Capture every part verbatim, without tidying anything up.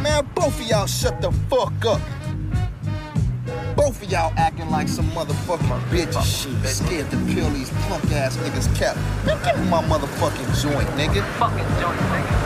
Man, both of y'all shut the fuck up. Both of y'all acting like some motherfucking bitches. Shit, scared to peel these punk ass niggas cap. Man, give me my motherfucking joint, nigga. Fucking joint, nigga.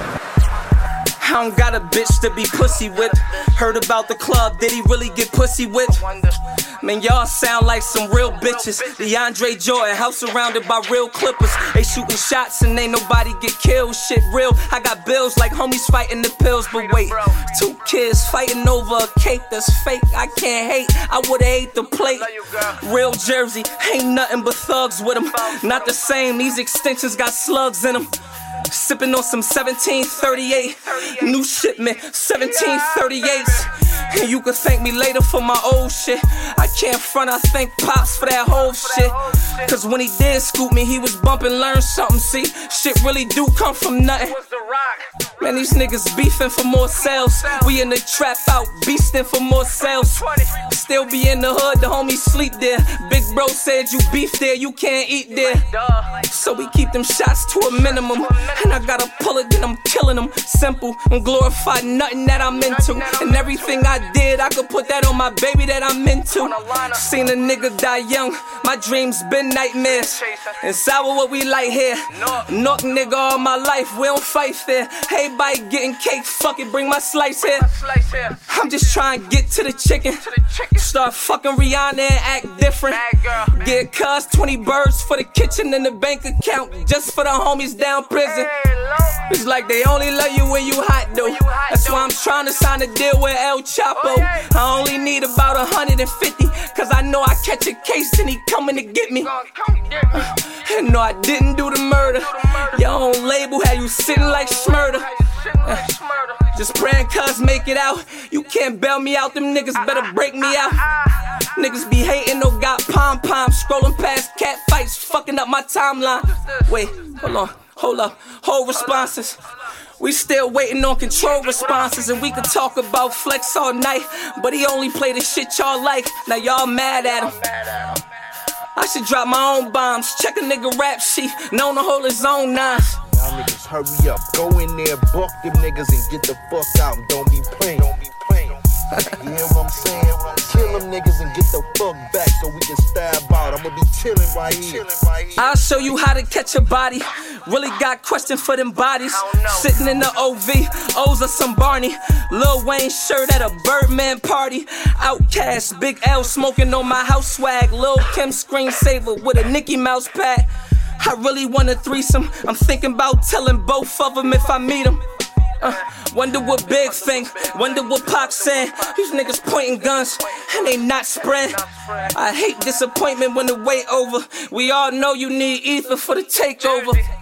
I don't got a bitch to be pussy with. Heard about the club, did he really get pussy with? Man, y'all sound like some real bitches. DeAndre Jordan, house surrounded by real clippers. They shooting shots and ain't nobody get killed. Shit real, I got bills like homies fighting the pills. But wait, two kids fighting over a cake that's fake. I can't hate, I would've ate the plate. Real Jersey, ain't nothing but thugs with them. Not the same, these extensions got slugs in them. Sipping on some seventeen thirty-eight, new shipment, seventeen thirty-eights. And you can thank me later for my old shit. I can't front, I thank Pops for that whole shit. Cause when he did scoop me, he was bumping, learn something. See, shit really do come from nothing. Man, these niggas beefing for more sales. We in the trap out, beasting for more sales. Still be in the hood, the homies sleep there. Big bro said you beef there, you can't eat there. So we keep them shots to a minimum. And I gotta pull it, then I'm killing them. Simple, I'm glorified, nothing that I'm into. And everything I did, I could put that on my baby that I'm into. Seen a nigga die young, my dreams been nightmares. And sour what we like here. Knock nigga all my life, we don't fight fair. Hey, bite getting cake, fuck it, bring my slice here. I'm just trying to get to the chicken. Start fucking Rihanna and act different. Get cuz twenty birds for the kitchen and the bank account. Just for the homies down prison. It's like they only love you when you hot though. That's why I'm trying to sign a deal with El Chapo. I only need about one hundred fifty, cause I know I catch a case and he coming to get me. And no, I didn't do the murder. Your own label had you sitting like Smurder. Just praying cuz make it out. You can't bail me out, them niggas better break me out. Niggas be hating, no got pom-poms. Scrolling past cat fights, fucking up my timeline. Wait, hold on, hold up, hold responses. We still waiting on control responses. And we could talk about Flex all night, but he only play the shit y'all like. Now y'all mad at him. I should drop my own bombs. Check a nigga rap sheet, known to hold his own knives. Y'all niggas hurry up, go in there, buck them niggas and get the fuck out and don't be playing. Don't be playing. You hear what I'm saying? Kill them niggas and get the fuck back so we can stab out. I'ma be chillin' right here. I'll show you how to catch a body. Really got question for them bodies. Sitting in the O V, O's or some Barney. Lil Wayne shirt at a Birdman party. Outkast, Big L smoking on my house swag. Lil Kim screensaver with a Mickey Mouse pad. I really want a threesome. I'm thinking about telling both of them if I meet them. Uh, wonder what Big think, wonder what Pac saying. These niggas pointing guns and they not spraying. I hate disappointment when the wait over. We all know you need ether for the takeover.